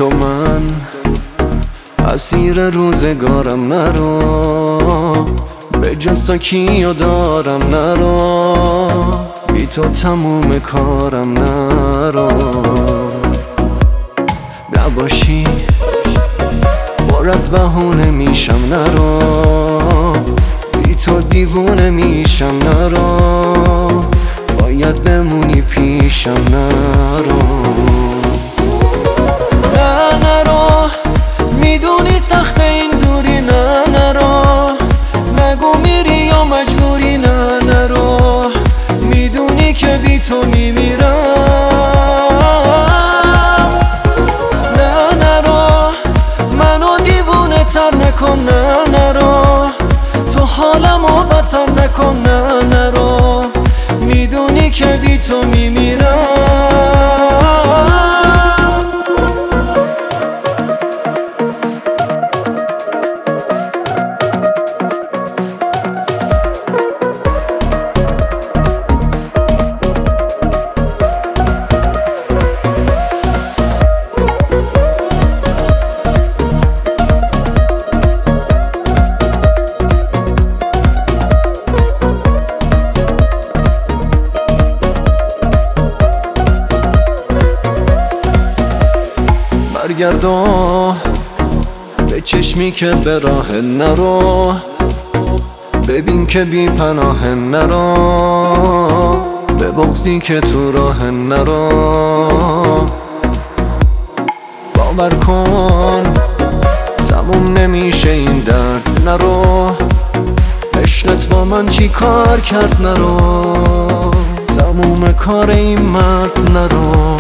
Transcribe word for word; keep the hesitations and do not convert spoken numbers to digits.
تو من اسیر روزگارم نرو، به جز تو کیو دارم نرو، بی تو تموم کارم نرو. نباشی پر از بهونه میشم نرو، بی تو دیوونه میشم نرو، باید بمونی پیشم نرو. نه نرو، میدونی سخت این دوری، نه نرو، نگو میری یا مجبوری، نه نرو، میدونی که بی تو میمیرم. نه نرو، منو دیوونه تر نکن، نه نرو، تو حالمو بدتر نکن، نه نرو، میدونی که بی تو میمیرم. برگردو به چشمی که به راه نرو، ببین که بی پناه نرو، به بغضی که تو راه نرو. باور کن تموم نمیشه این درد، نرو، عشقت با من چی کار کرد، نرو، تموم کار این مرد، نرو.